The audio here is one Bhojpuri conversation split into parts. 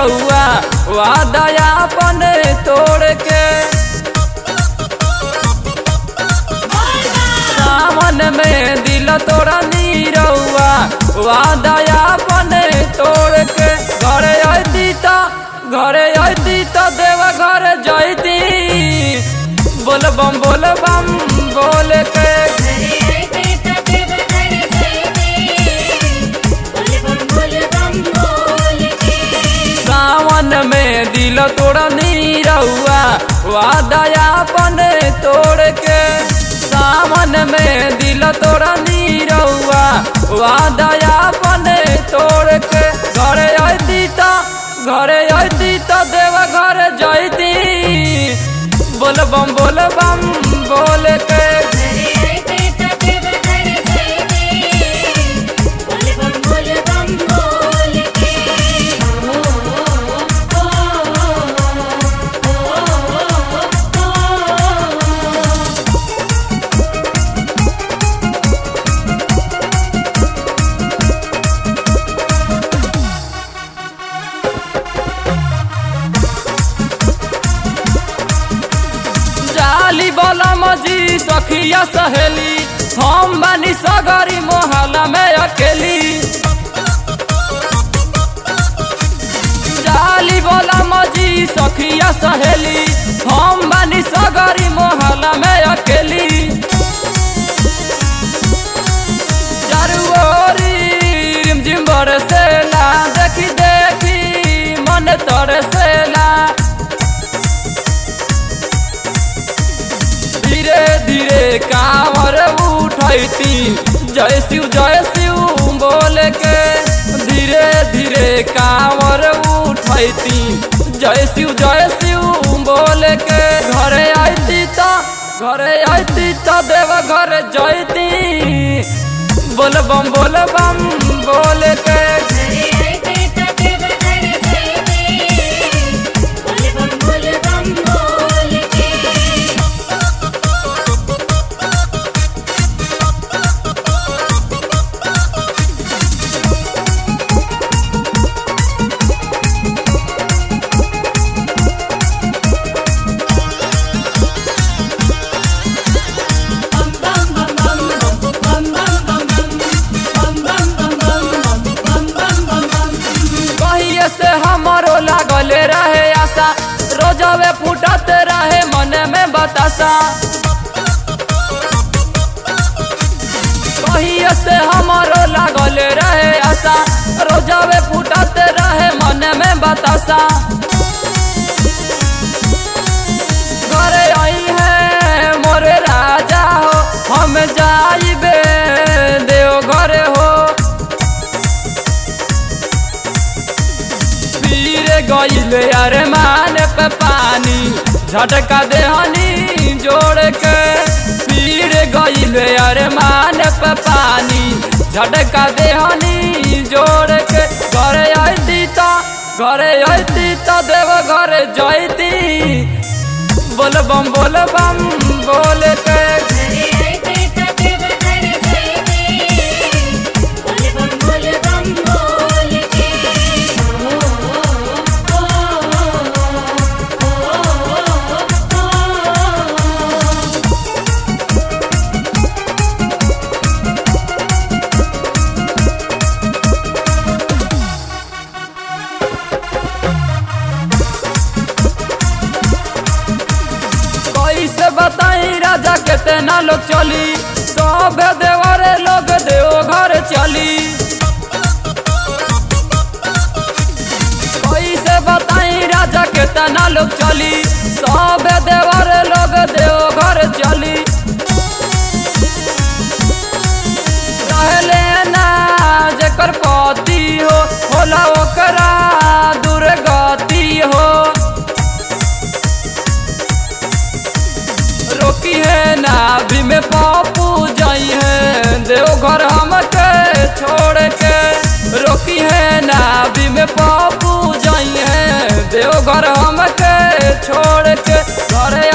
रउआ वादया अपन तोड़ के। सावन में दिल तोड़नी रउआ वादया अपन तोड़ के। घरे अती तो देव घर जैती बोल बम बोल के। सावन में दिल तोड़नी रउआ वादया अपन तोड़ के। सावन में दिल तोड़नी रउआ वादया अपन तोड़ के। घरे अती तो देव घर जैती बोल बम बोल के। जाली बोला मजी सखिया सहेली हम बानी सगरी मोहल्ला में अकेली। जाली बोला मजी सखिया सहेली हम बानी सगरी मोहल्ला में अकेली। चारू ओरी रिमझिम बरसेला देखी मन तरसेला। धीरे धीरे कांवर उठैती जय शिव बोल के। धीरे धीरे कांवर उठैती जय शिव बोल के। घरे अती तो देव घर जैती बोल बम बोल के। से हमारो लागल रहे आशा रोजवे फूटत रहे मन में बतासा। कहिए से हमारो लागल रहे आशा रोजवे फूटत रहे मन में बतासा। घरे आई है मोरे राजा हो हम जाइबे देव घरे हो। गईले अरे मान पे पानी झटका देहनी जोड़ के। पीर गईले अरे मान पे पानी झटका देहनी जोड़ के। घरे अती तो देव घर जैती बोल बम बोल के। कैसे बताई राजा कितना लोग चली सब देवरे लोग देव घर चली। कैसे बताई राजा कितना लोग चली सब देवरे लोग देव घर चली। रहले ना जेकर पति हो होला ओकरा दुर्गति हो। रोकी है नाभि में पापू जाई है देवघर हमके छोड़ के। रोकी है नाभि में पापू जाई है देवघर हमके छोड़ के। घरे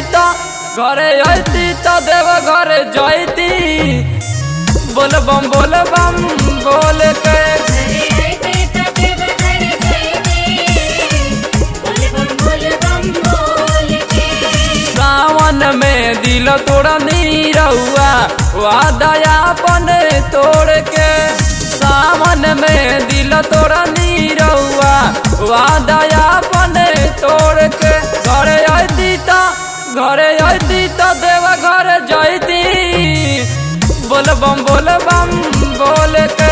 अती तो देव घर जैती बोल बम बोल के। तोड़ा नीरहुआ वादया अपन तोड़ के। सावन में दिल तोड़ा नीरहुआ वादया अपन तोड़ के। घरे अती तो देवा घर जैती बोल बम बोल के।